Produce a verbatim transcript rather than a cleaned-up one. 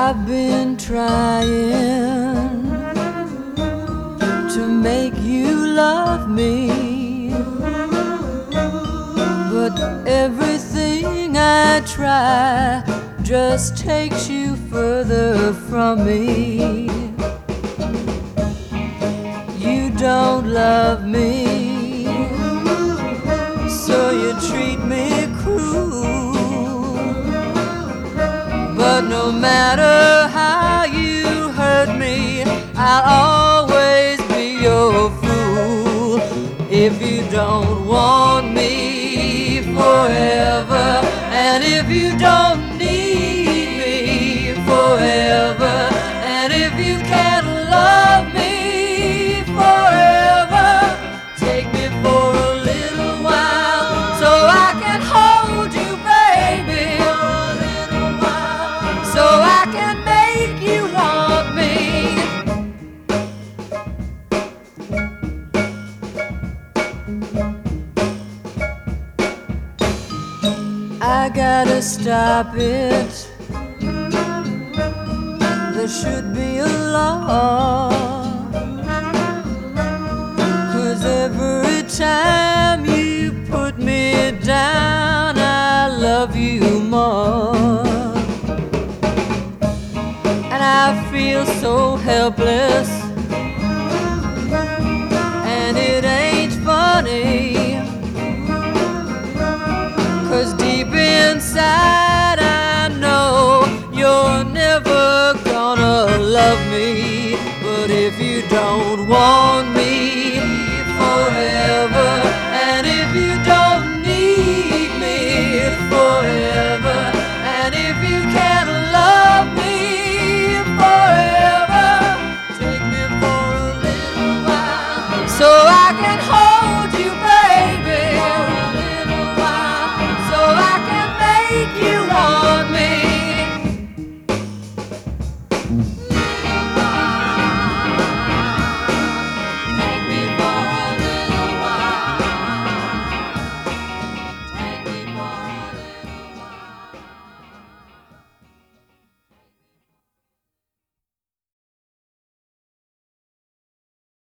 I've been trying to make you love me, but everything I try just takes you further from me. You don't love me, so you treat me cruel. But no matter how you hurt me, I'll always be your fool. If you don't want me forever, and if you don't need me forever, and if you can't love me forever, take me for a little while so I can hold you, baby, for a little while, so I can make you want me. I gotta stop it. There should be a law, 'cause every time you put me down, I love you more. And I feel so helpless